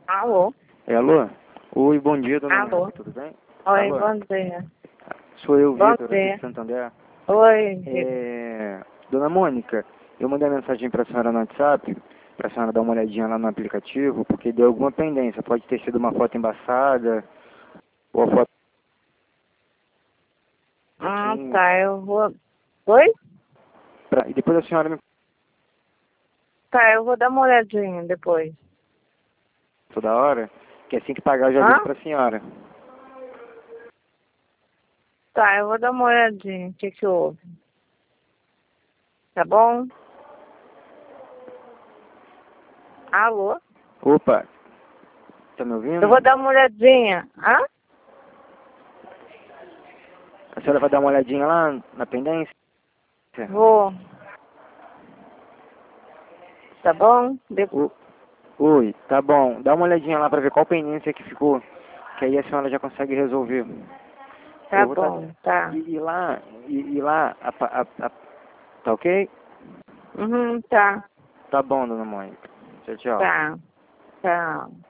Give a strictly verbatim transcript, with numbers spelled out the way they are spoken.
Alô? É, alô? Oi, bom dia, dona Alô? Mônica, tudo bem? Oi, Alô? bom dia. Sou eu, Bom Vitor, aqui dia. de Santander. Oi, Vitor. É... Dona Mônica, eu mandei mensagem para a senhora no WhatsApp, para a senhora dar uma olhadinha lá no aplicativo, porque deu alguma pendência. Pode ter sido uma foto embaçada, ou a foto... Ah, Sim, tá, eu vou... Oi? pra... E depois a senhora me... Tá, eu vou dar uma olhadinha depois. toda hora, que assim que pagar eu já ligo Hã? para a senhora. Tá, eu vou dar uma olhadinha. O que que houve? Tá bom? Alô? Opa, tá me ouvindo? Eu vou dar uma olhadinha. Hã? A senhora vai dar uma olhadinha lá na pendência? Vou. Tá bom? De... O- Oi, tá bom. Dá uma olhadinha lá para ver qual pendência que ficou, que aí a senhora já consegue resolver. Tá Eu vou tá... bom, tá. E, e lá, e, e lá, a, pa- a, a, tá ok? Uhum, tá. Tá bom, dona Mônica. Tchau, tchau. Tá. Tá.